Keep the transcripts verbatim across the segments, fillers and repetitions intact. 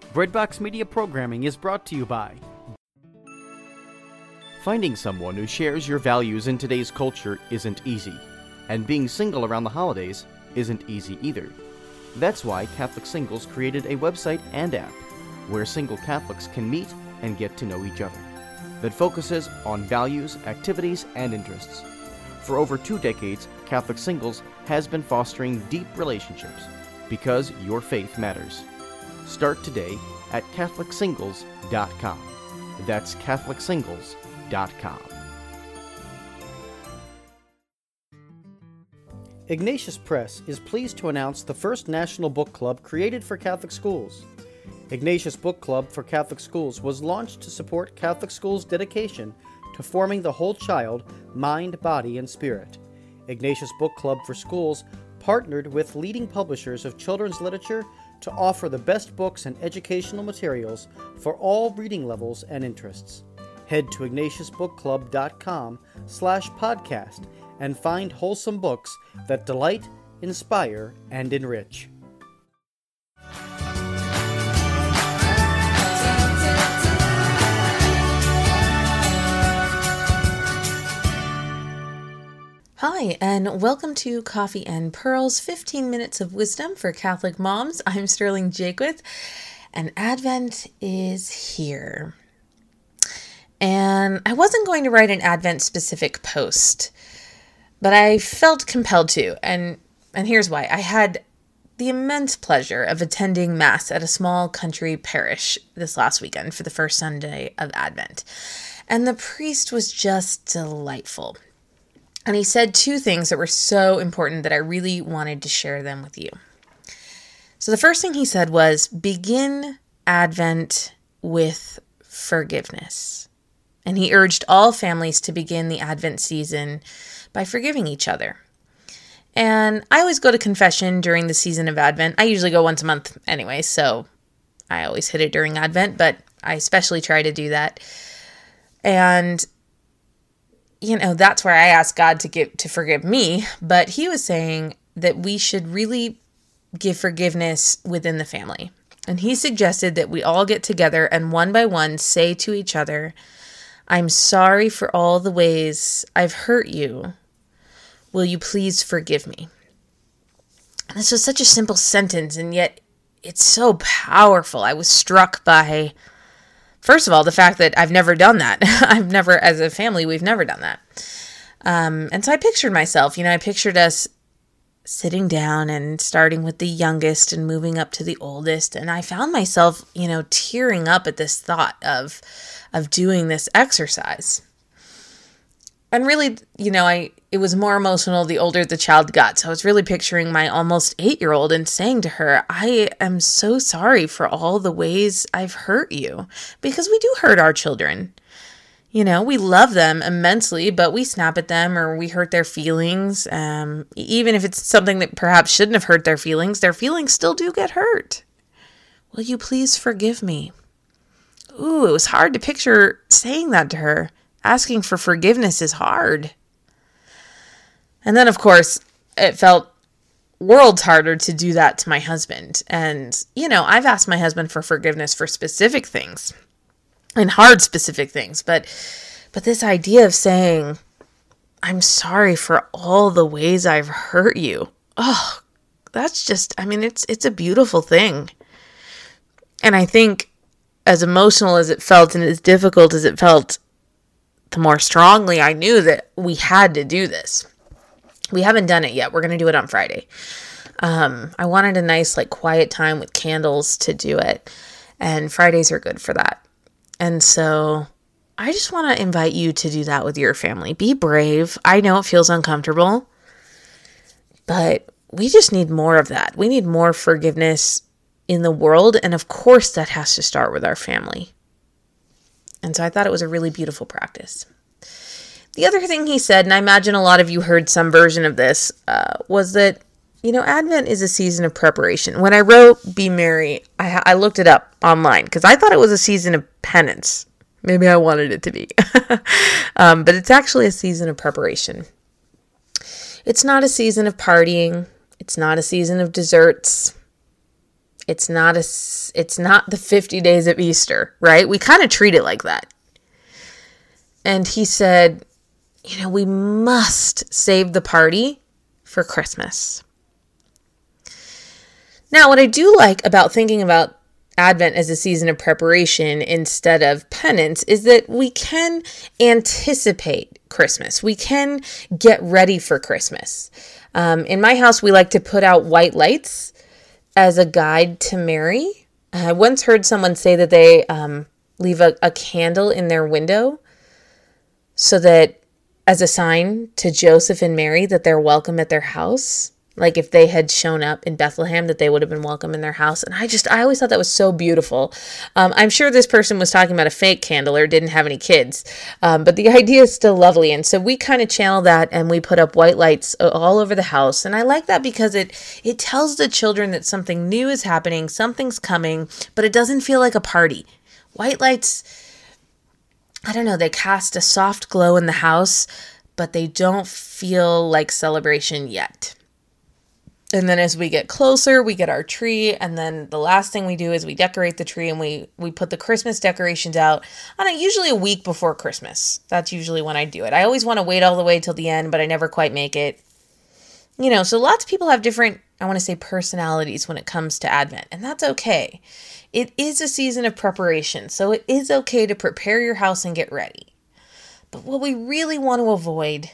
Breadbox Media programming is brought to you by finding someone who shares your values in today's culture isn't easy, and being single around the holidays isn't easy either. That's why Catholic Singles created a website and app where single Catholics can meet and get to know each other that focuses on values, activities, and interests. For over two decades, Catholic Singles has been fostering deep relationships because your faith matters. Start today at Catholic Singles dot com. That's Catholic Singles dot com. Ignatius Press is pleased to announce the first national book club created for Catholic schools. Ignatius Book Club for Catholic Schools was launched to support Catholic schools' dedication to forming the whole child, mind, body, and spirit. Ignatius Book Club for Schools partnered with leading publishers of children's literature to offer the best books and educational materials for all reading levels and interests. Head to Ignatius Book Club dot com slash podcast and find wholesome books that delight, inspire, and enrich. Hi, and welcome to Coffee and Pearls, fifteen minutes of wisdom for Catholic moms. I'm Sterling Jaquith, and Advent is here. And I wasn't going to write an Advent-specific post, but I felt compelled to, and, and here's why. I had the immense pleasure of attending Mass at a small country parish this last weekend for the first Sunday of Advent, and the priest was just delightful. And he said two things that were so important that I really wanted to share them with you. So the first thing he said was, begin Advent with forgiveness. And he urged all families to begin the Advent season by forgiving each other. And I always go to confession during the season of Advent. I usually go once a month anyway, so I always hit it during Advent, but I especially try to do that. And you know, that's where I asked God to give, to forgive me, but he was saying that we should really give forgiveness within the family. And he suggested that we all get together and one by one say to each other, I'm sorry for all the ways I've hurt you. Will you please forgive me? And this was such a simple sentence, and yet it's so powerful. I was struck by, first of all, the fact that I've never done that. I've never, as a family, we've never done that. Um, and so I pictured myself, you know, I pictured us sitting down and starting with the youngest and moving up to the oldest. And I found myself, you know, tearing up at this thought of, of doing this exercise. And really, you know, I, it was more emotional the older the child got. So I was really picturing my almost eight-year-old and saying to her, I am so sorry for all the ways I've hurt you, because we do hurt our children. You know, we love them immensely, but we snap at them or we hurt their feelings. Um, even if it's something that perhaps shouldn't have hurt their feelings, their feelings still do get hurt. Will you please forgive me? Ooh, it was hard to picture saying that to her. Asking for forgiveness is hard. And then, of course, it felt worlds harder to do that to my husband. And, you know, I've asked my husband for forgiveness for specific things and hard specific things. But, but this idea of saying, I'm sorry for all the ways I've hurt you. Oh, that's just, I mean, it's, it's a beautiful thing. And I think as emotional as it felt and as difficult as it felt, the more strongly I knew that we had to do this. We haven't done it yet. We're going to do it on Friday. Um, I wanted a nice, like, quiet time with candles to do it. And Fridays are good for that. And so I just want to invite you to do that with your family. Be brave. I know it feels uncomfortable, but we just need more of that. We need more forgiveness in the world. And of course, that has to start with our family. And so I thought it was a really beautiful practice. The other thing he said, and I imagine a lot of you heard some version of this, uh, was that, you know, Advent is a season of preparation. When I wrote Be Merry, I, I looked it up online because I thought it was a season of penance. Maybe I wanted it to be. um, but it's actually a season of preparation. It's not a season of partying. It's not a season of desserts. It's not a, it's not the fifty days of Easter, right? We kind of treat it like that. And he said, you know, we must save the party for Christmas. Now, what I do like about thinking about Advent as a season of preparation instead of penance is that we can anticipate Christmas. We can get ready for Christmas. Um, in my house, we like to put out white lights as a guide to Mary. I once heard someone say that they um, leave a, a candle in their window so that as a sign to Joseph and Mary that they're welcome at their house. Like if they had shown up in Bethlehem, that they would have been welcome in their house. And I just, I always thought that was so beautiful. Um, I'm sure this person was talking about a fake candle or didn't have any kids. Um, but the idea is still lovely. And so we kind of channel that and we put up white lights all over the house. And I like that because it, it tells the children that something new is happening, something's coming, but it doesn't feel like a party. White lights, I don't know, they cast a soft glow in the house, but they don't feel like celebration yet. And then as we get closer, we get our tree. And then the last thing we do is we decorate the tree and we, we put the Christmas decorations out on a, usually a week before Christmas. That's usually when I do it. I always want to wait all the way till the end, but I never quite make it. You know, so lots of people have different, I want to say, personalities when it comes to Advent. And that's okay. It is a season of preparation. So it is okay to prepare your house and get ready. But what we really want to avoid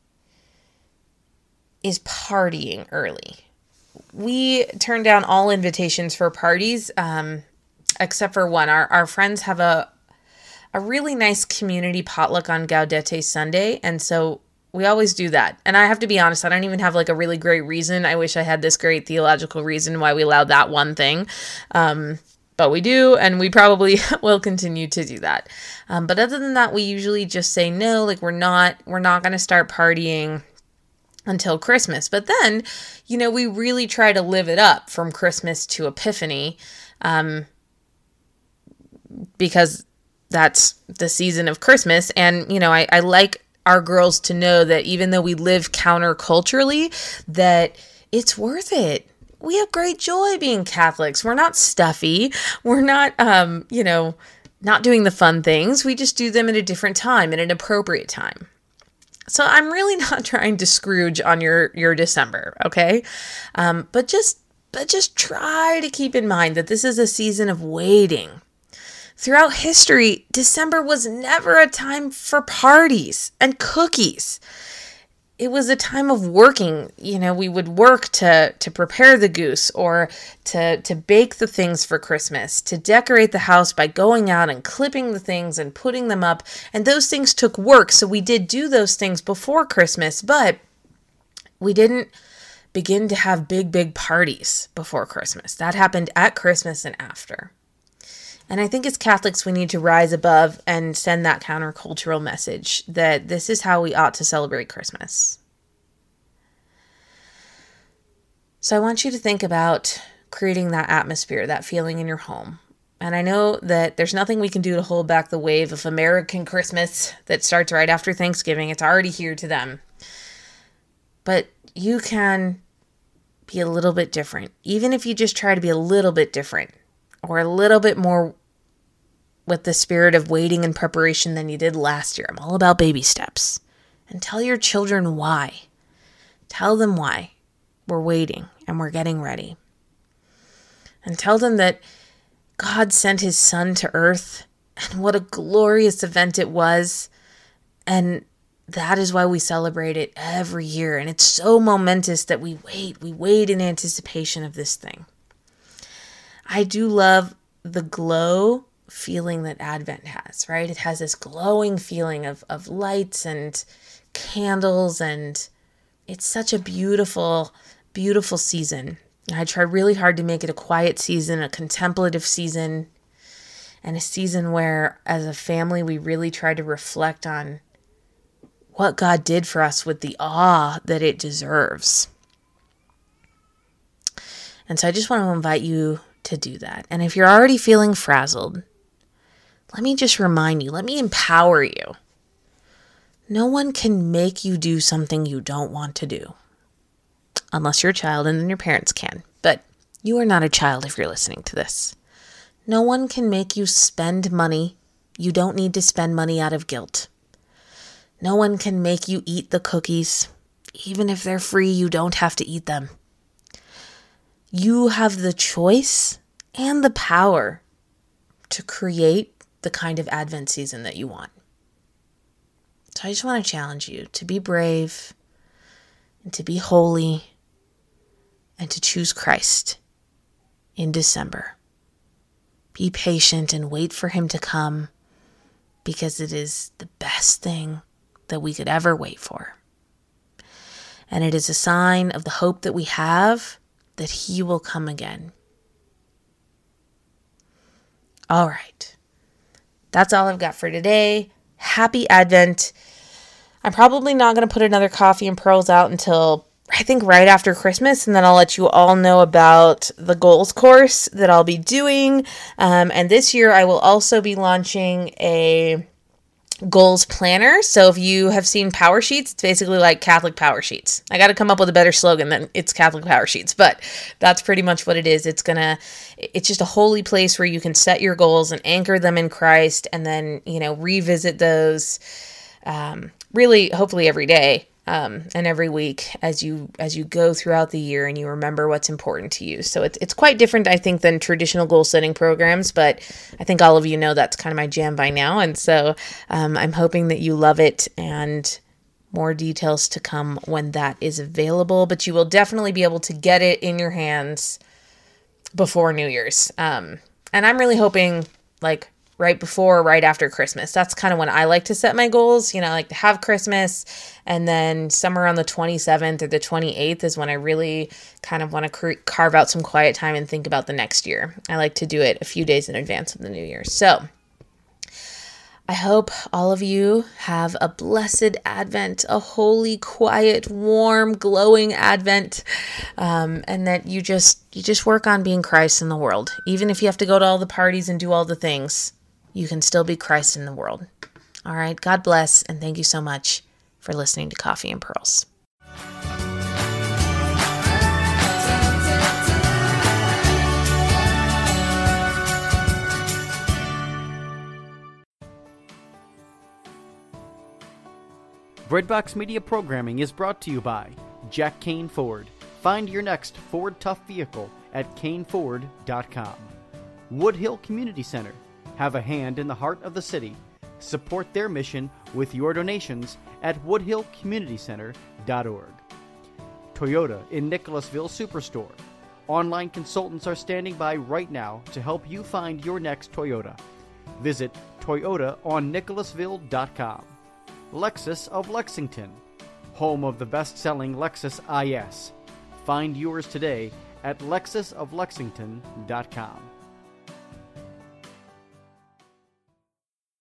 is partying early. We turn down all invitations for parties, um, except for one. Our our friends have a a really nice community potluck on Gaudete Sunday, and so we always do that. And I have to be honest, I don't even have like a really great reason. I wish I had this great theological reason why we allowed that one thing. Um, but we do, and we probably will continue to do that. Um, but other than that, we usually just say no, like we're not we're not going to start partying until Christmas. But then, you know, we really try to live it up from Christmas to Epiphany, um, because that's the season of Christmas. And, you know, I, I like our girls to know that even though we live counterculturally, that it's worth it. We have great joy being Catholics. We're not stuffy. We're not, um, you know, not doing the fun things. We just do them at a different time, at an appropriate time. So I'm really not trying to Scrooge on your, your December, okay? Um, but just but just try to keep in mind that this is a season of waiting. Throughout history, December was never a time for parties and cookies. It was a time of working. You know, we would work to to prepare the goose or to to bake the things for Christmas, to decorate the house by going out and clipping the things and putting them up. And those things took work, so we did do those things before Christmas, but we didn't begin to have big, big parties before Christmas. That happened at Christmas and after. And I think as Catholics, we need to rise above and send that countercultural message that this is how we ought to celebrate Christmas. So I want you to think about creating that atmosphere, that feeling in your home. And I know that there's nothing we can do to hold back the wave of American Christmas that starts right after Thanksgiving. It's already here to them. But you can be a little bit different, even if you just try to be a little bit different. Or a little bit more with the spirit of waiting and preparation than you did last year. I'm all about baby steps. And tell your children why. Tell them why we're waiting and we're getting ready. And tell them that God sent his son to earth and what a glorious event it was. And that is why we celebrate it every year. And it's so momentous that we wait. We wait in anticipation of this thing. I do love the glow feeling that Advent has, right? It has this glowing feeling of, of lights and candles, and it's such a beautiful, beautiful season. I try really hard to make it a quiet season, a contemplative season, and a season where, as a family, we really try to reflect on what God did for us with the awe that it deserves. And so I just want to invite you to do that. And if you're already feeling frazzled, let me just remind you, let me empower you. No one can make you do something you don't want to do. Unless you're a child and then your parents can. But You are not a child if you're listening to this. No one can make you spend money. You don't need to spend money out of guilt. No one can make you eat the cookies. Even if they're free, you don't have to eat them. You have the choice and the power to create the kind of Advent season that you want. So I just want to challenge you to be brave and to be holy and to choose Christ in December. Be patient and wait for him to come, because it is the best thing that we could ever wait for. And it is a sign of the hope that we have that he will come again. All right. That's all I've got for today. Happy Advent. I'm probably not going to put another Coffee and Pearls out until I think right after Christmas, and then I'll let you all know about the goals course that I'll be doing. Um, and this year I will also be launching a goals planner. So if you have seen Power Sheets, it's basically like Catholic Power Sheets. I got to come up with a better slogan than it's Catholic Power Sheets, but that's pretty much what it is. It's gonna, it's just a holy place where you can set your goals and anchor them in Christ, and then, you know, revisit those, um, really, hopefully every day. Um, and every week as you as you go throughout the year and you remember what's important to you. So it's it's quite different, I think, than traditional goal setting programs, but I think all of you know that's kind of my jam by now. And so um, I'm hoping that you love it, and more details to come when that is available. But you will definitely be able to get it in your hands before New Year's. Um, and I'm really hoping like right before or right after Christmas. That's kind of when I like to set my goals. You know, I like to have Christmas, and then somewhere on the twenty-seventh or the twenty-eighth is when I really kind of want to cr- carve out some quiet time and think about the next year. I like to do it a few days in advance of the New Year. So I hope all of you have a blessed Advent, a holy, quiet, warm, glowing Advent, um, and that you just you just work on being Christ in the world. Even if you have to go to all the parties and do all the things, you can still be Christ in the world. All right, God bless, and thank you so much for listening to Coffee and Pearls. Breadbox Media programming is brought to you by Jack Kane Ford. Find your next Ford Tough vehicle at kane ford dot com. Woodhill Community Center. Have a hand in the heart of the city. Support their mission with your donations at woodhill community center dot org. Toyota in Nicholasville Superstore. Online consultants are standing by right now to help you find your next Toyota. Visit toyota on nicholasville dot com. Lexus of Lexington, home of the best-selling Lexus I S. Find yours today at lexus of lexington dot com.